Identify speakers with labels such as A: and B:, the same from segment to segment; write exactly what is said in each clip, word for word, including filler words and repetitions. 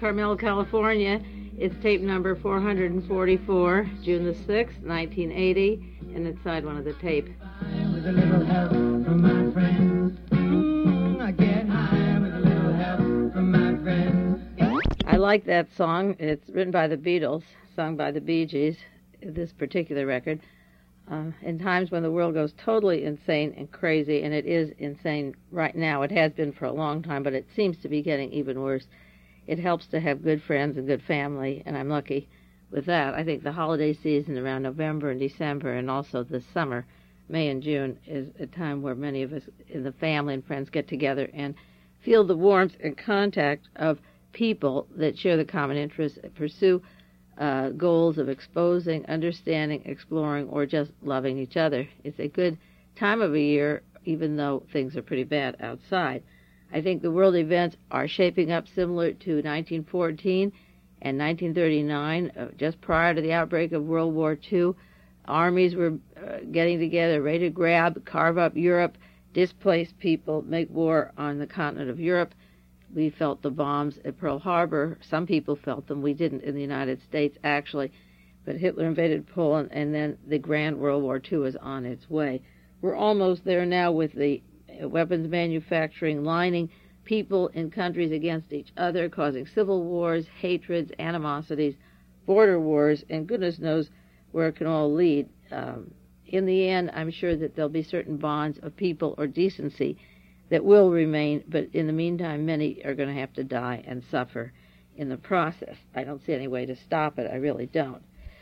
A: Carmel, California. It's tape number four hundred forty-four, June the sixth, nineteen eighty, and it's side one of the tape.
B: With a little help from my friends. Mm, I get high with a little help from my friends.
A: I like that song. It's written by the Beatles, sung by the Bee Gees, this particular record. Uh, in times when the world goes totally insane and crazy, and it is insane right now. It has been for a long time, but it seems to be getting even worse. It helps to have good friends and good family, and I'm lucky with that. I think the holiday season around November and December, and also the summer, May and June, is a time where many of us in the family and friends get together and feel the warmth and contact of people that share the common interests, pursue uh, goals of exposing, understanding, exploring, or just loving each other. It's a good time of a year, even though things are pretty bad outside. I think the world events are shaping up similar to nineteen fourteen and nineteen thirty-nine, uh, just prior to the outbreak of World War Two. Armies were uh, getting together, ready to grab, carve up Europe, displace people, make war on the continent of Europe. We felt the bombs at Pearl Harbor. Some people felt them. We didn't in the United States, actually. But Hitler invaded Poland, and then the Grand World War Two is on its way. We're almost there now with the weapons manufacturing lining people in countries against each other, causing civil wars, hatreds, animosities, border wars, and goodness knows where it can all lead. Um, in the end, I'm sure that there'll be certain bonds of people or decency that will remain, but in the meantime, many are going to have to die and suffer in the process. I don't see any way to stop it. I really don't.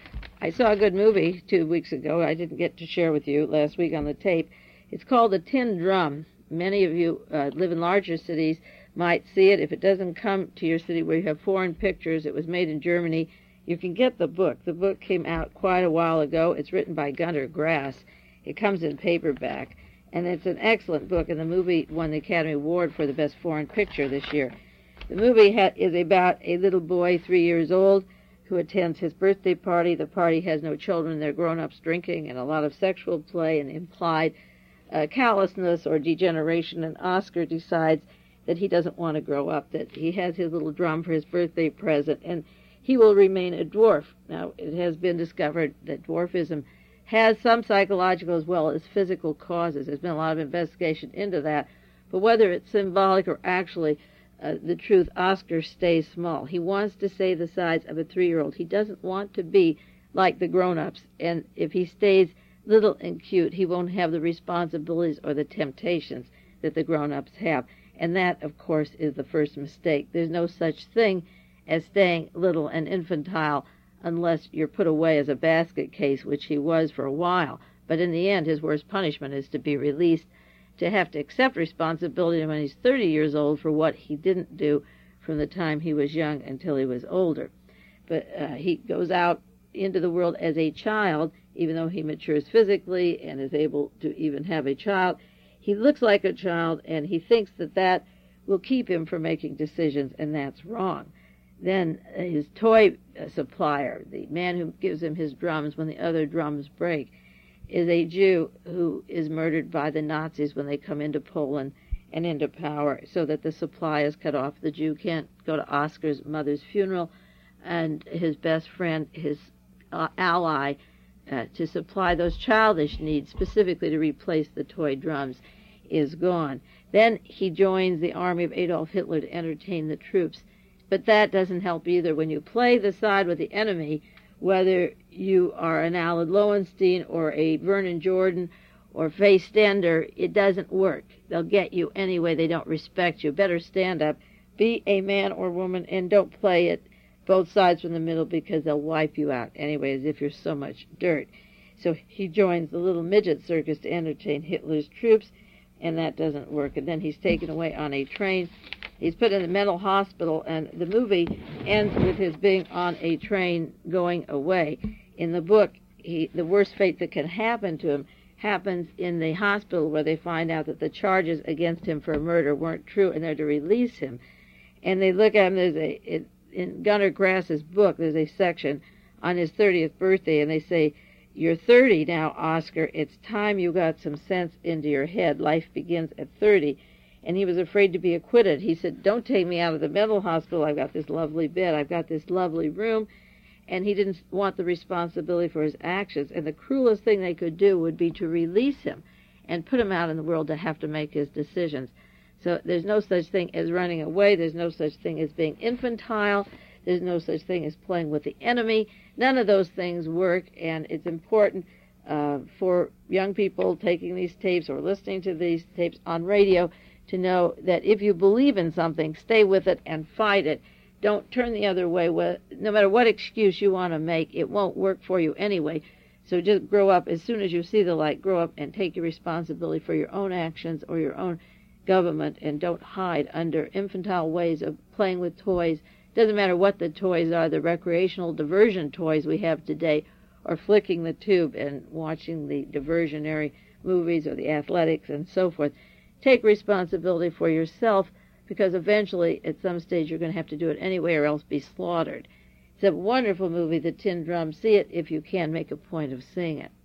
A: I saw a good movie two weeks ago. I didn't get to share with you last week on the tape. It's called The Tin Drum. Many of you uh, live in larger cities might see it. If it doesn't come to your city where you have foreign pictures, it was made in Germany, you can get the book. The book came out quite a while ago. It's written by Gunnar Grass. It comes in paperback, and it's an excellent book, and the movie won the Academy Award for the Best Foreign Picture this year. The movie ha- is about a little boy, three years old, who attends his birthday party. The party has no children. They're grown-ups drinking and a lot of sexual play and implied uh, callousness or degeneration, and Oscar decides that he doesn't want to grow up, that he has his little drum for his birthday present, and he will remain a dwarf. Now, it has been discovered that dwarfism has some psychological as well as physical causes. There's been a lot of investigation into that, but whether it's symbolic or actually uh, the truth, Oscar stays small. He wants to stay the size of a three-year-old. He doesn't want to be like the grown-ups, and if he stays little and cute, he won't have the responsibilities or the temptations that the grown-ups have. And that, of course, is the first mistake. There's no such thing as staying little and infantile unless you're put away as a basket case, which he was for a while. But in the end, his worst punishment is to be released, to have to accept responsibility when he's thirty years old for what he didn't do from the time he was young until he was older. But uh, he goes out into the world as a child, even though he matures physically and is able to even have a child. He looks like a child, and he thinks that that will keep him from making decisions, and that's wrong. Then uh, his toy uh, supplier, the man who gives him his drums when the other drums break, is a Jew who is murdered by the Nazis when they come into Poland and into power, so that the supply is cut off. The Jew can't go to Oscar's mother's funeral, and his best friend, his uh, ally, uh, to supply those childish needs, specifically to replace the toy drums, is gone. Then he joins the army of Adolf Hitler to entertain the troops. But that doesn't help either. When you play the side with the enemy, whether you are an Alan Lowenstein or a Vernon Jordan or Faye Stender, it doesn't work. They'll get you anyway. They don't respect you. Better stand up, be a man or woman, and don't play it both sides from the middle, because they'll wipe you out anyway, as if you're so much dirt. So he joins the little midget circus to entertain Hitler's troops, and that doesn't work. And then he's taken away on a train. He's put in a mental hospital, and the movie ends with his being on a train going away. In the book, he, the worst fate that can happen to him happens in the hospital, where they find out that the charges against him for murder weren't true, and they're to release him. And they look at him. There's a it, in Gunnar Grass's book, there's a section on his thirtieth birthday, and they say, "You're thirty now, Oscar. It's time you got some sense into your head. Life begins at thirty." and he was afraid to be acquitted. He said, don't take me out of the mental hospital. I've got this lovely bed. I've got this lovely room. And he didn't want the responsibility for his actions. And the cruelest thing they could do would be to release him and put him out in the world to have to make his decisions. So there's no such thing as running away. There's no such thing as being infantile. There's no such thing as playing with the enemy. None of those things work, and it's important uh, for young people taking these tapes or listening to these tapes on radio to know that if you believe in something, stay with it and fight it. Don't turn the other way. No matter what excuse you want to make, it won't work for you anyway. So just grow up. As soon as you see the light, grow up and take your responsibility for your own actions or your own government, and don't hide under infantile ways of playing with toys. Doesn't matter what the toys are, the recreational diversion toys we have today, or flicking the tube and watching the diversionary movies or the athletics and so forth. Take responsibility for yourself, because eventually, at some stage, you're going to have to do it anyway or else be slaughtered. It's a wonderful movie, The Tin Drum. See it if you can. Make a point of seeing it.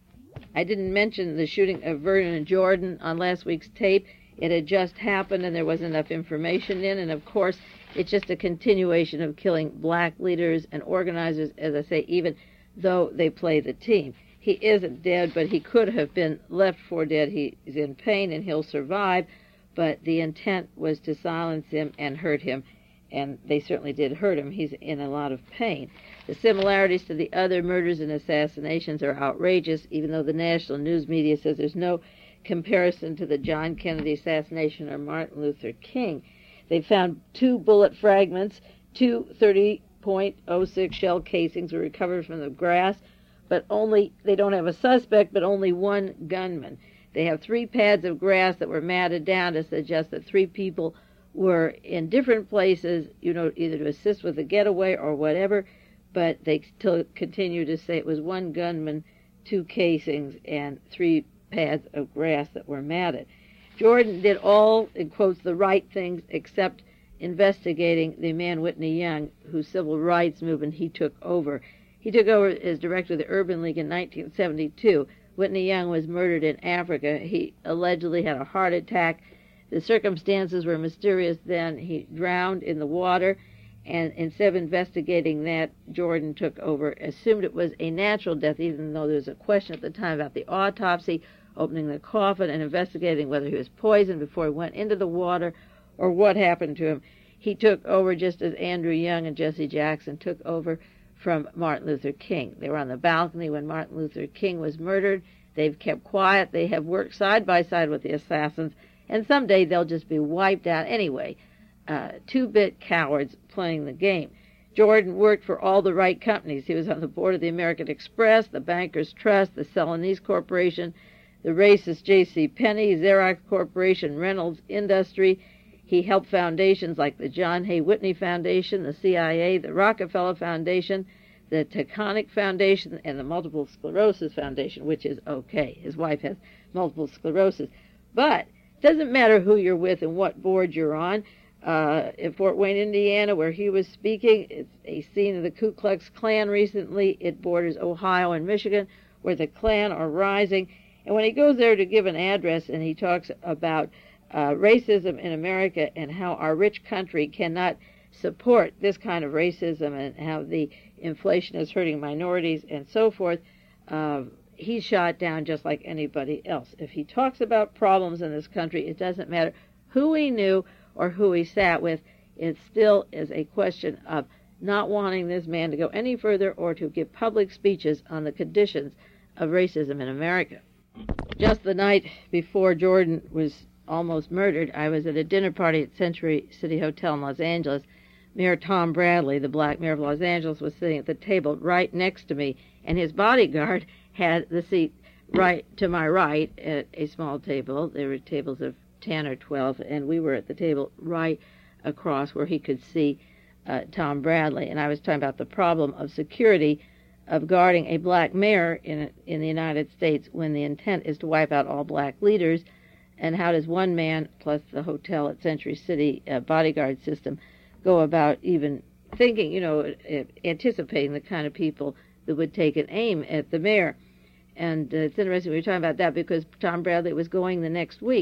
A: I didn't mention the shooting of Vernon Jordan on last week's tape. It had just happened, and there wasn't enough information in, and of course, it's just a continuation of killing black leaders and organizers, as I say, even though they play the team. He isn't dead, but he could have been left for dead. He is in pain, and he'll survive. But the intent was to silence him and hurt him, and they certainly did hurt him. He's in a lot of pain. The similarities to the other murders and assassinations are outrageous, even though the national news media says there's no comparison to the John Kennedy assassination or Martin Luther King. They found two bullet fragments, two thirty point oh six shell casings were recovered from the grass, but only, they don't have a suspect, but only one gunman. They have three pads of grass that were matted down to suggest that three people were in different places, you know, either to assist with the getaway or whatever, but they still continue to say it was one gunman, two casings, and three pads of grass that were matted. Jordan did all, in quotes, the right things except investigating the man Whitney Young, whose civil rights movement he took over. He took over as director of the Urban League in nineteen seventy-two. Whitney Young was murdered in Africa. He allegedly had a heart attack. The circumstances were mysterious then. He drowned in the water, and instead of investigating that, Jordan took over, assumed it was a natural death, even though there was a question at the time about the autopsy, opening the coffin and investigating whether he was poisoned before he went into the water or what happened to him. He took over just as Andrew Young and Jesse Jackson took over from Martin Luther King. They were on the balcony when Martin Luther King was murdered. They've kept quiet. They have worked side by side with the assassins, and someday they'll just be wiped out anyway. Uh, two-bit cowards playing the game. Jordan worked for all the right companies. He was on the board of the American Express, the Bankers Trust, the Celanese Corporation, the racist J C Penney, Xerox Corporation, Reynolds Industry. He helped foundations like the John Hay Whitney Foundation, the C I A, the Rockefeller Foundation, the Taconic Foundation, and the Multiple Sclerosis Foundation, which is okay. His wife has multiple sclerosis. But it doesn't matter who you're with and what board you're on. Uh, in Fort Wayne, Indiana, where he was speaking, it's a scene of the Ku Klux Klan recently. It borders Ohio and Michigan, where the Klan are rising. And when he goes there to give an address and he talks about uh, racism in America and how our rich country cannot support this kind of racism and how the inflation is hurting minorities and so forth, uh, he's shot down just like anybody else. If he talks about problems in this country, it doesn't matter who he knew or who he sat with. It still is a question of not wanting this man to go any further or to give public speeches on the conditions of racism in America. Just the night before Jordan was almost murdered, I was at a dinner party at Century City Hotel in Los Angeles. Mayor Tom Bradley, the black mayor of Los Angeles, was sitting at the table right next to me, and his bodyguard had the seat right to my right at a small table. There were tables of ten or twelve, and we were at the table right across where he could see uh, Tom Bradley. And I was talking about the problem of security of guarding a black mayor in in the United States when the intent is to wipe out all black leaders, and how does one man plus the hotel at Century City uh, bodyguard system go about even thinking, you know, anticipating the kind of people that would take an aim at the mayor. And uh, it's interesting we were talking about that because Tom Bradley was going the next week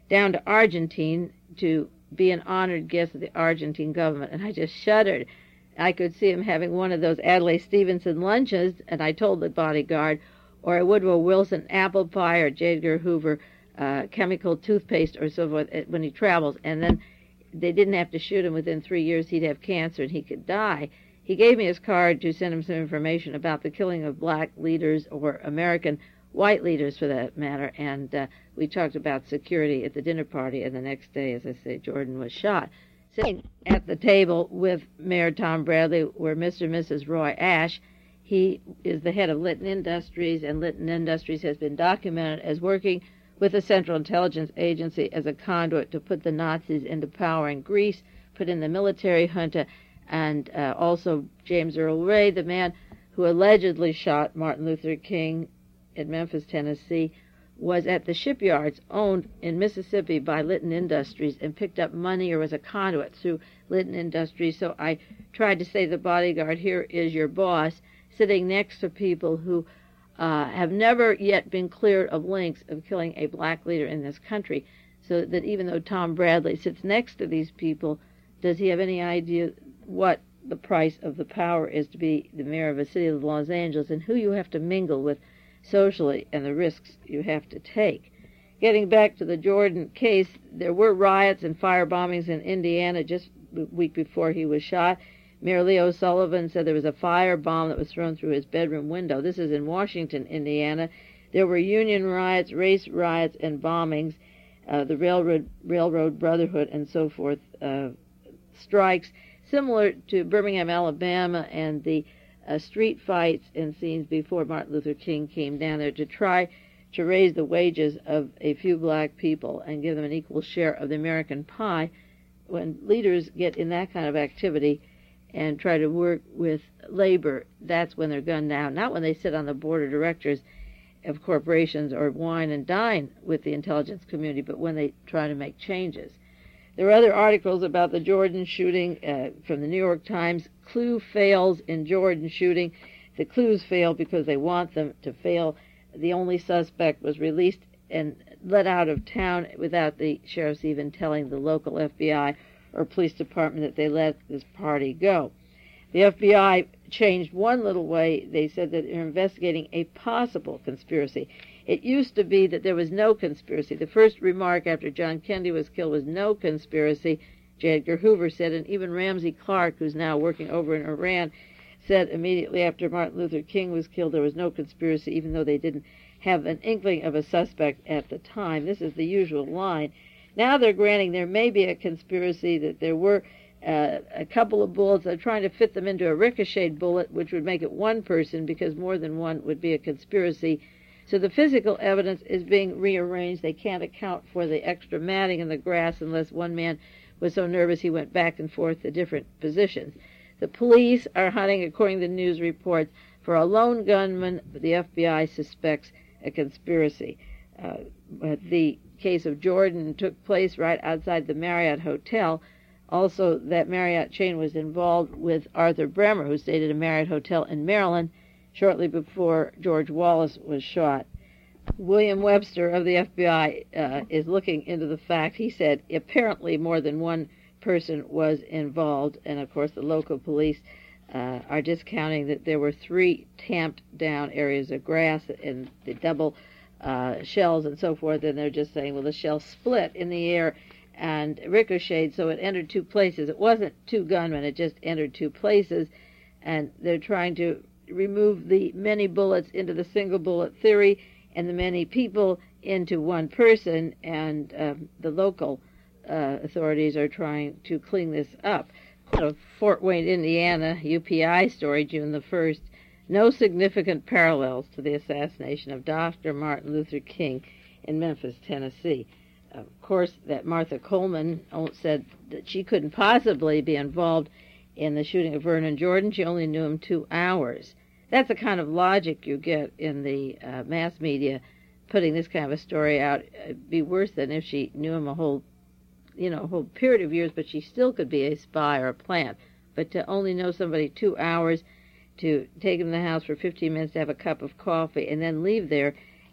A: down to Argentine to be an honored guest of the Argentine government, and I just shuddered. I could see him having one of those Adlai Stevenson lunches, and I told the bodyguard, or a Woodrow Wilson apple pie, or J. Edgar Hoover uh, chemical toothpaste, or so forth, when he travels, and then they didn't have to shoot him. Within three years he'd have cancer and he could die. He gave me his card to send him some information about the killing of black leaders, or American white leaders for that matter, and uh, we talked about security at the dinner party, and the next day, as I say, Jordan was shot. Sitting at the table with Mayor Tom Bradley were Mister and Missus Roy Ash. He is the head of Litton Industries, and Litton Industries has been documented as working with the Central Intelligence Agency as a conduit to put the Nazis into power in Greece, put in the military junta, and uh, also James Earl Ray, the man who allegedly shot Martin Luther King in Memphis, Tennessee, was at the shipyards owned in Mississippi by Litton Industries and picked up money, or was a conduit through Litton Industries. So I tried to say to the bodyguard, here is your boss, sitting next to people who uh, have never yet been cleared of links of killing a black leader in this country, so that even though Tom Bradley sits next to these people, does he have any idea what the price of the power is to be the mayor of a city of Los Angeles, and who you have to mingle with socially, and the risks you have to take. Getting back to the Jordan case, there were riots and fire bombings in Indiana just a week before he was shot. Mayor Leo Sullivan said there was a fire bomb that was thrown through his bedroom window. This is in Washington, Indiana. There were union riots, race riots, and bombings, uh, the Railroad, Railroad Brotherhood, and so forth, uh, strikes, similar to Birmingham, Alabama, and the Uh, street fights and scenes before Martin Luther King came down there to try to raise the wages of a few black people and give them an equal share of the American pie. When leaders get in that kind of activity and try to work with labor, that's when they're gunned down, not when they sit on the board of directors of corporations or wine and dine with the intelligence community, but when they try to make changes. There are other articles about the Jordan shooting uh, from the New York Times. Clue fails in Jordan shooting. The clues fail because they want them to fail. The only suspect was released and let out of town without the sheriffs even telling the local F B I or police department that they let this party go. The F B I changed one little way. They said that they're investigating a possible conspiracy. It used to be that there was no conspiracy. The first remark after John Kennedy was killed was no conspiracy, J. Edgar Hoover said, and even Ramsey Clark, who's now working over in Iran, said immediately after Martin Luther King was killed there was no conspiracy, even though they didn't have an inkling of a suspect at the time. This is the usual line. Now they're granting there may be a conspiracy, that there were uh, a couple of bullets. They're trying to fit them into a ricocheted bullet, which would make it one person, because more than one would be a conspiracy. So the physical evidence is being rearranged. They can't account for the extra matting in the grass unless one man was so nervous he went back and forth to different positions. The police are hunting, according to news reports, for a lone gunman. The F B I suspects a conspiracy. Uh, but the case of Jordan took place right outside the Marriott Hotel. Also, that Marriott chain was involved with Arthur Bremer, who stayed at a Marriott Hotel in Maryland shortly before George Wallace was shot. William Webster of the F B I uh, is looking into the fact. He said apparently more than one person was involved, and of course the local police uh, are discounting that there were three tamped down areas of grass and the double uh, shells and so forth, and they're just saying, well, the shell split in the air and ricocheted, so it entered two places. It wasn't two gunmen, it just entered two places, and they're trying to remove the many bullets into the single bullet theory and the many people into one person, and um, the local uh, authorities are trying to clean this up. A Fort Wayne, Indiana, U P I story, June the first, no significant parallels to the assassination of Doctor Martin Luther King in Memphis, Tennessee. Of course, that Martha Coleman said that she couldn't possibly be involved in the shooting of Vernon Jordan. She only knew him two hours. That's the kind of logic you get in the uh, mass media putting this kind of a story out. It'd be worse than if she knew him a whole, you know, a whole period of years, but she still could be a spy or a plant. But to only know somebody two hours, to take him to the house for fifteen minutes to have a cup of coffee, and then leave there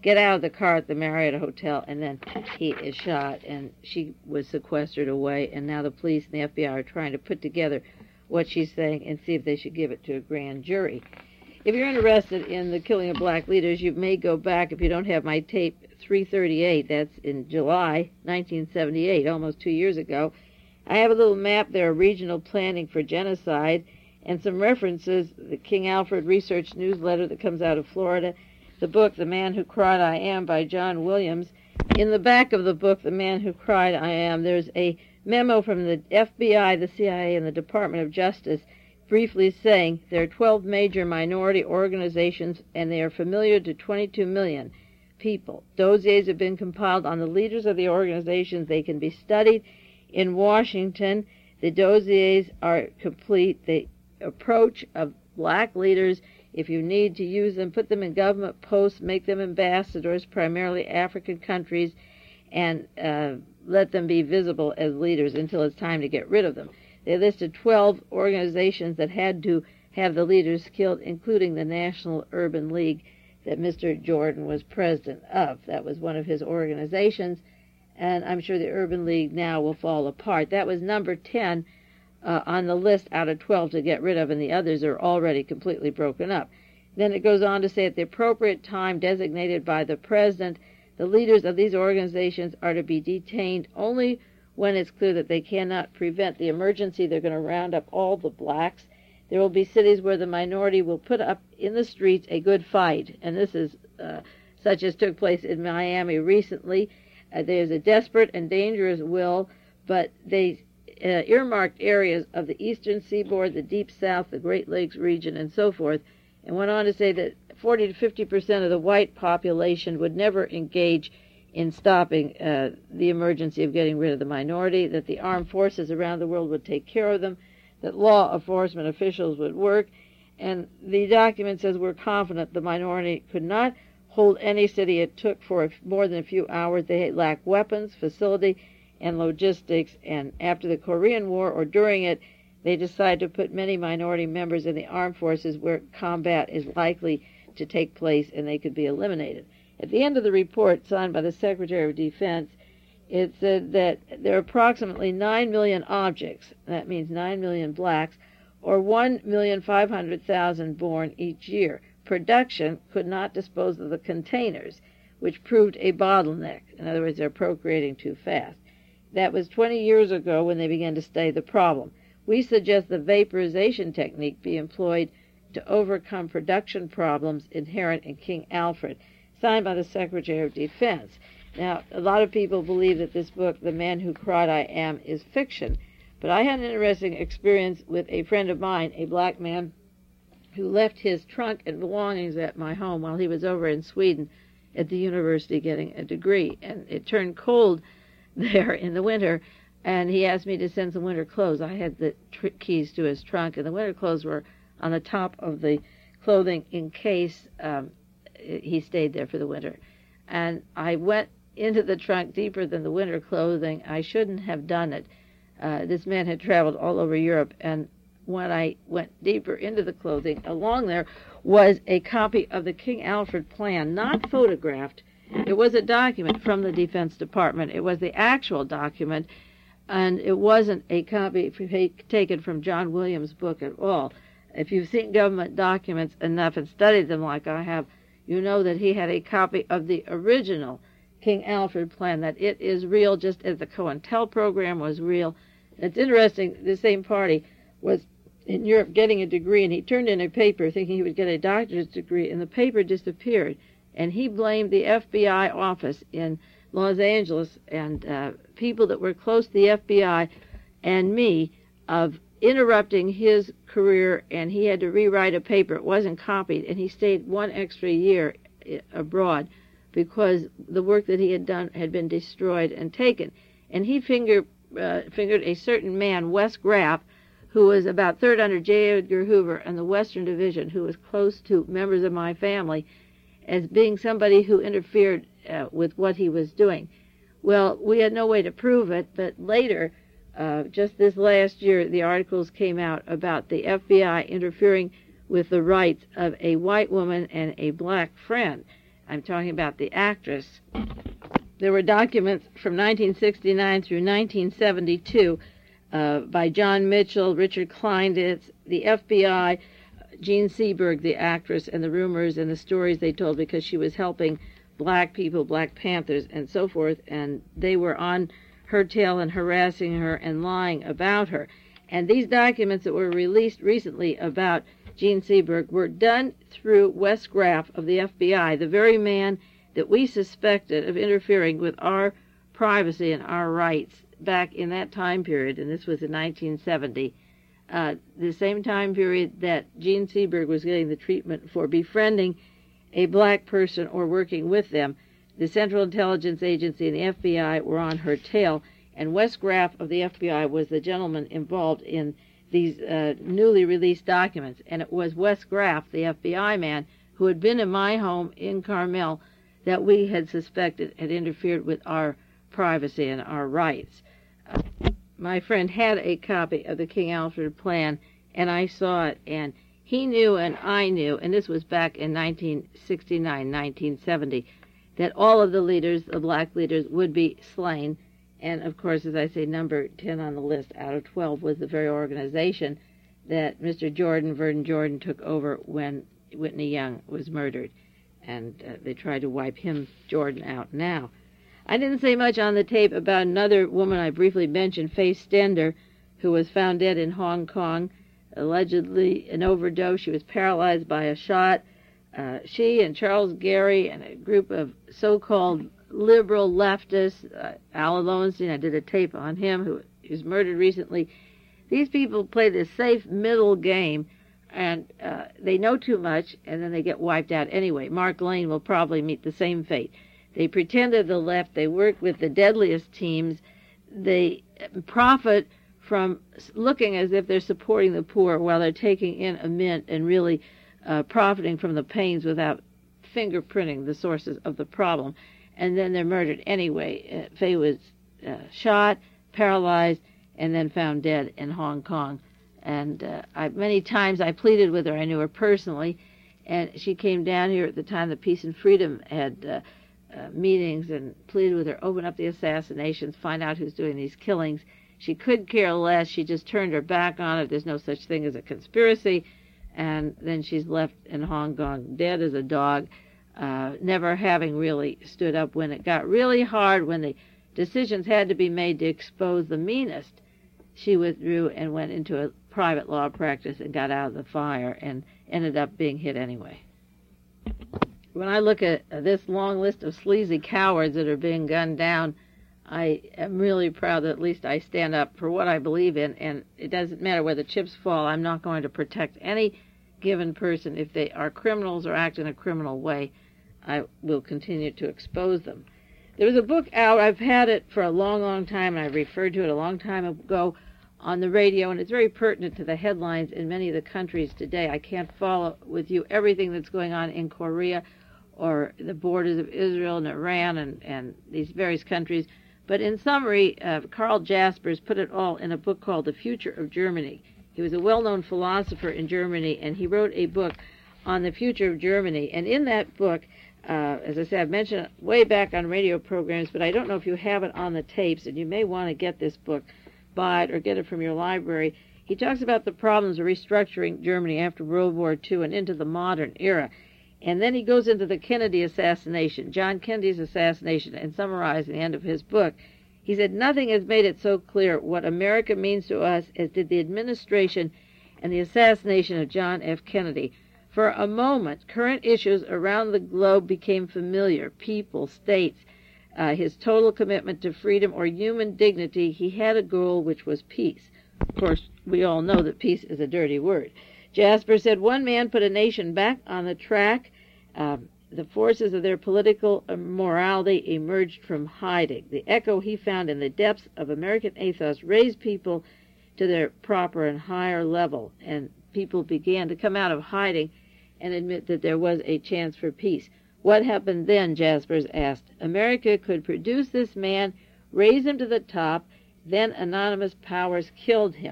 A: get out of the car at the Marriott Hotel, and then he is shot, and she was sequestered away, and now the police and the F B I are trying to put together what she's saying and see if they should give it to a grand jury. If you're interested in the killing of black leaders, you may go back, if you don't have my tape, three thirty-eight, that's in July nineteen seventy-eight, almost two years ago. I have a little map there of regional planning for genocide and some references, the King Alfred Research Newsletter that comes out of Florida, the book The Man Who Cried I Am by John Williams. In the back of the book, The Man Who Cried I Am, there's a memo from the F B I, the C I A, and the Department of Justice briefly saying there are twelve major minority organizations and they are familiar to twenty-two million people. Dossiers have been compiled on the leaders of the organizations. They can be studied in Washington. The dossiers are complete. The approach of black leaders, if you need to use them, put them in government posts, make them ambassadors, primarily African countries, and uh, let them be visible as leaders until it's time to get rid of them. They listed twelve organizations that had to have the leaders killed, including the National Urban League that Mister Jordan was president of. That was one of his organizations, and I'm sure the Urban League now will fall apart. That was number ten uh, on the list out of twelve to get rid of, and the others are already completely broken up. Then it goes on to say at the appropriate time designated by the president, the leaders of these organizations are to be detained only when it's clear that they cannot prevent the emergency. They're going to round up all the blacks. There will be cities where the minority will put up in the streets a good fight, and this is uh, such as took place in Miami recently. Uh, there's a desperate and dangerous will, but they uh, earmarked areas of the eastern seaboard, the deep south, the Great Lakes region, and so forth, and went on to say that forty to fifty percent of the white population would never engage in stopping uh, the emergency of getting rid of the minority, that the armed forces around the world would take care of them, that law enforcement officials would work, and the document says we're confident the minority could not hold any city it took for more than a few hours. They lack weapons, facility, and logistics, and after the Korean War or during it, they decided to put many minority members in the armed forces where combat is likely to take place and they could be eliminated. At the end of the report signed by the Secretary of Defense, it said that there are approximately nine million objects, that means nine million blacks, or one million five hundred thousand born each year. Production could not dispose of the containers, which proved a bottleneck. In other words, they're procreating too fast. That was twenty years ago when they began to study the problem. We suggest the vaporization technique be employed to overcome production problems inherent in King Alfred, signed by the Secretary of Defense. Now, a lot of people believe that this book, The Man Who Cried I Am, is fiction, but I had an interesting experience with a friend of mine, a black man, who left his trunk and belongings at my home while he was over in Sweden at the university getting a degree, and it turned cold there in the winter, and he asked me to send some winter clothes. I had the tr- keys to his trunk, and the winter clothes were on the top of the clothing in case um, he stayed there for the winter. And I went into the trunk deeper than the winter clothing. I shouldn't have done it. Uh, this man had traveled all over Europe, and when I went deeper into the clothing, along there was a copy of the King Alfred plan, not photographed. It was a document from the Defense Department. It was the actual document, and it wasn't a copy taken from John Williams' book at all. If you've seen government documents enough and studied them like I have, you know that he had a copy of the original King Alfred plan, that it is real, just as the COINTEL program was real. It's interesting, the same party was in Europe getting a degree, and he turned in a paper thinking he would get a doctorate degree, and the paper disappeared. And he blamed the F B I office in Los Angeles and uh, people that were close to the F B I and me of interrupting his career, and he had to rewrite a paper. It wasn't copied, and he stayed one extra year abroad because the work that he had done had been destroyed and taken. And he finger, uh, fingered a certain man, Wes Graff, who was about third under J. Edgar Hoover and the Western Division, who was close to members of my family, as being somebody who interfered uh, with what he was doing. Well, we had no way to prove it, but later, uh, just this last year, the articles came out about the F B I interfering with the rights of a white woman and a black friend. I'm talking about the actress. There were documents from nineteen sixty-nine through nineteen seventy-two uh, by John Mitchell, Richard Kleindienst, the F B I, Jean Seberg, the actress, and the rumors and the stories they told because she was helping black people, Black Panthers, and so forth, and they were on her tail and harassing her and lying about her. And these documents that were released recently about Jean Seberg were done through Wes Graff of the F B I, the very man that we suspected of interfering with our privacy and our rights back in that time period, and this was in nineteen seventy, uh, the same time period that Jean Seberg was getting the treatment for befriending a black person or working with them. The Central Intelligence Agency and the F B I were on her tail, and Wes Graff of the F B I was the gentleman involved in these uh, newly released documents. And it was Wes Graff, the F B I man, who had been in my home in Carmel that we had suspected had interfered with our privacy and our rights. Uh, my friend had a copy of the King Alfred Plan, and I saw it, and he knew and I knew, and this was back in nineteen sixty-nine, nineteen seventy, that all of the leaders, the black leaders, would be slain. And, of course, as I say, number ten on the list out of twelve was the very organization that Mister Jordan, Vernon Jordan, took over when Whitney Young was murdered. And uh, they tried to wipe him, Jordan, out now. I didn't say much on the tape about another woman I briefly mentioned, Faye Stender, who was found dead in Hong Kong, allegedly an overdose. She was paralyzed by a shot. Uh, she and Charles Gary and a group of so-called liberal leftists, uh, Al Lowenstein, I did a tape on him, who was murdered recently. These people play this safe middle game, and uh, they know too much, and then they get wiped out anyway. Mark Lane will probably meet the same fate. They pretend they're the left. They work with the deadliest teams. They profit from looking as if they're supporting the poor while they're taking in a mint and really uh, profiting from the pains without fingerprinting the sources of the problem. And then they're murdered anyway. Uh, Faye was uh, shot, paralyzed, and then found dead in Hong Kong. And uh, I, many times I pleaded with her. I knew her personally, and she came down here at the time the Peace and Freedom had uh, uh, meetings and pleaded with her, open up the assassinations, find out who's doing these killings. She could care less. She just turned her back on it. There's no such thing as a conspiracy. And then she's left in Hong Kong, dead as a dog, uh, never having really stood up when it got really hard, when the decisions had to be made to expose the meanest. She withdrew and went into a private law practice and got out of the fire and ended up being hit anyway. When I look at this long list of sleazy cowards that are being gunned down, I am really proud that at least I stand up for what I believe in, and it doesn't matter where the chips fall. I'm not going to protect any given person. If they are criminals or act in a criminal way, I will continue to expose them. There was a book out. I've had it for a long, long time, and I referred to it a long time ago on the radio, and it's very pertinent to the headlines in many of the countries today. I can't follow with you everything that's going on in Korea or the borders of Israel and Iran and, and these various countries. But in summary, uh, Karl Jaspers put it all in a book called The Future of Germany. He was a well-known philosopher in Germany, and he wrote a book on the future of Germany. And in that book, uh, as I said, I've mentioned it way back on radio programs, but I don't know if you have it on the tapes, and you may want to get this book, buy it, or get it from your library. He talks about the problems of restructuring Germany after World War Two and into the modern era. And then he goes into the Kennedy assassination, John Kennedy's assassination, and summarizing the end of his book. He said, nothing has made it so clear what America means to us as did the administration and the assassination of John F. Kennedy. For a moment, current issues around the globe became familiar. People, states, uh, his total commitment to freedom or human dignity. He had a goal, which was peace. Of course, we all know that peace is a dirty word. Jasper said one man put a nation back on the track. Um, the forces of their political morality emerged from hiding. The echo he found in the depths of American ethos raised people to their proper and higher level, and people began to come out of hiding and admit that there was a chance for peace. What happened then, Jaspers asked. America could produce this man, raise him to the top, then anonymous powers killed him.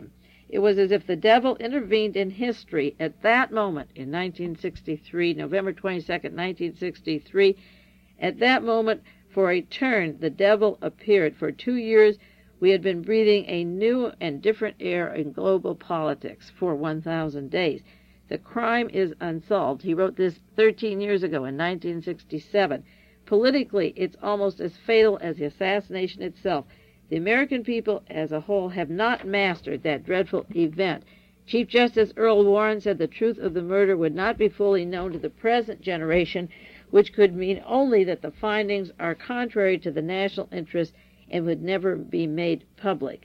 A: It was as if the devil intervened in history at that moment in nineteen sixty-three, November twenty-second, nineteen sixty-three. At that moment, for a turn, the devil appeared. For two years, we had been breathing a new and different air in global politics for one thousand days. The crime is unsolved. He wrote this thirteen years ago in nineteen sixty-seven. Politically, it's almost as fatal as the assassination itself. The American people as a whole have not mastered that dreadful event. Chief Justice Earl Warren said the truth of the murder would not be fully known to the present generation, which could mean only that the findings are contrary to the national interest and would never be made public.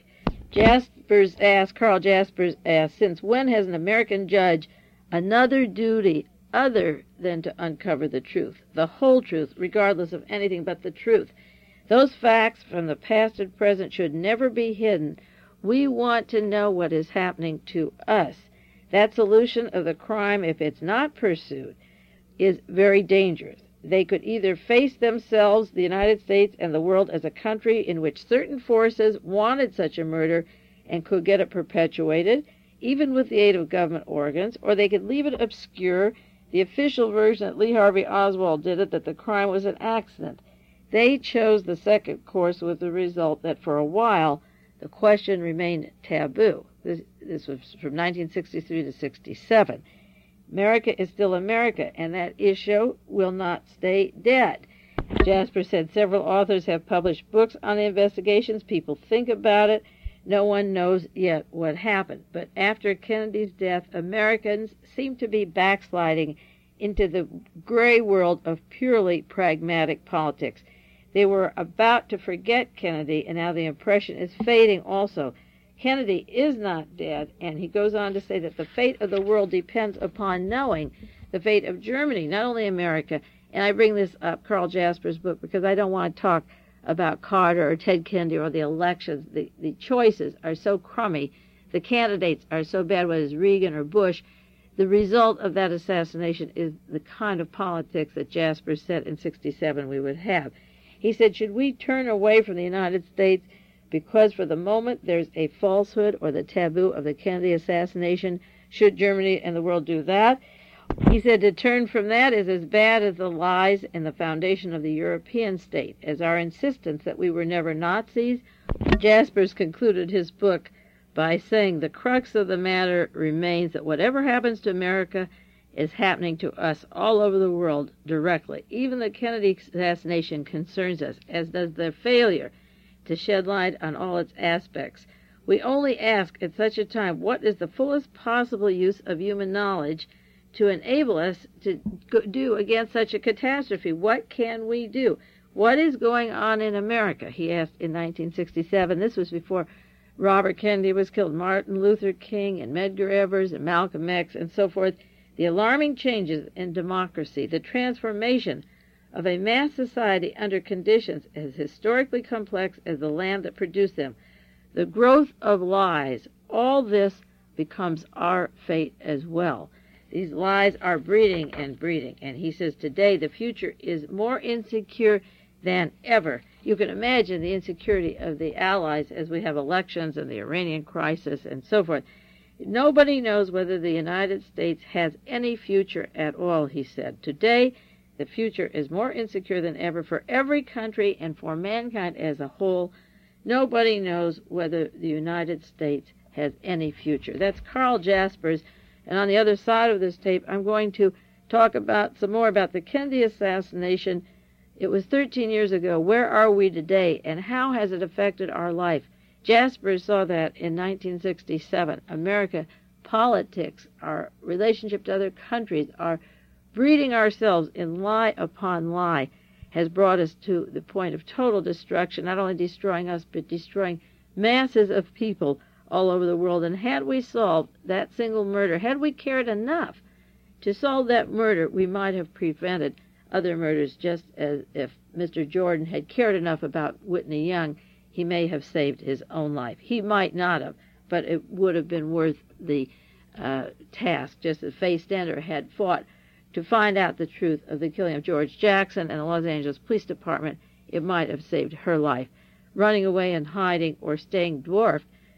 A: Jaspers asked, Carl Jaspers asked, since when has an American judge another duty other than to uncover the truth, the whole truth, regardless of anything but the truth? Those facts from the past and present should never be hidden. We want to know what is happening to us. That solution of the crime, if it's not pursued, is very dangerous. They could either face themselves, the United States and the world, as a country in which certain forces wanted such a murder and could get it perpetuated, even with the aid of government organs, or they could leave it obscure, the official version that Lee Harvey Oswald did it, that the crime was an accident. They chose the second course with the result that for a while the question remained taboo. This, this was from nineteen sixty-three to sixty-seven. America is still America, and that issue will not stay dead. Jasper said several authors have published books on the investigations. People think about it. No one knows yet what happened. But after Kennedy's death, Americans seem to be backsliding into the gray world of purely pragmatic politics. They were about to forget Kennedy, and now the impression is fading also. Kennedy is not dead, and he goes on to say that the fate of the world depends upon knowing the fate of Germany, not only America. And I bring this up, Carl Jasper's book, because I don't want to talk about Carter or Ted Kennedy or the elections. The, the choices are so crummy. The candidates are so bad, whether it's Reagan or Bush. The result of that assassination is the kind of politics that Jasper said in sixty-seven we would have. He said, should we turn away from the United States because for the moment there's a falsehood or the taboo of the Kennedy assassination? Should Germany and the world do that? He said to turn from that is as bad as the lies in the foundation of the European state, as our insistence that we were never Nazis. Jaspers concluded his book by saying the crux of the matter remains that whatever happens to America is happening to us all over the world directly. Even the Kennedy assassination concerns us, as does their failure to shed light on all its aspects. We only ask at such a time, what is the fullest possible use of human knowledge to enable us to do against such a catastrophe? What can we do? What is going on in America? He asked in nineteen sixty-seven. This was before Robert Kennedy was killed, Martin Luther King and Medgar Evers and Malcolm X and so forth. The alarming changes in democracy, the transformation of a mass society under conditions as historically complex as the land that produced them, the growth of lies, all this becomes our fate as well. These lies are breeding and breeding. And he says today the future is more insecure than ever. You can imagine the insecurity of the Allies as we have elections and the Iranian crisis and so forth. Nobody knows whether the United States has any future at all, he said. Today, the future is more insecure than ever for every country and for mankind as a whole. Nobody knows whether the United States has any future. That's Carl Jaspers. And on the other side of this tape, I'm going to talk about some more about the Kennedy assassination. It was thirteen years ago. Where are we today, and how has it affected our life? Jasper saw that in nineteen sixty-seven. America, politics, our relationship to other countries, our breeding ourselves in lie upon lie has brought us to the point of total destruction, not only destroying us, but destroying masses of people all over the world. And had we solved that single murder, had we cared enough to solve that murder, we might have prevented other murders, just as if Mister Jordan had cared enough about Whitney Young, he may have saved his own life. He might not have, but it would have been worth the uh, task, just as Faye Stender had fought to find out the truth of the killing of George Jackson and the Los Angeles Police Department. It might have saved her life. Running away and hiding or staying dwarfed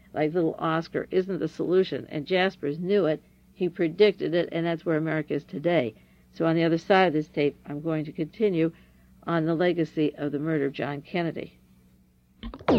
A: like little Oscar, isn't the solution, and Jaspers knew it. He predicted it, and that's where America is today. So on the other side of this tape, I'm going to continue on the legacy of the murder of John Kennedy.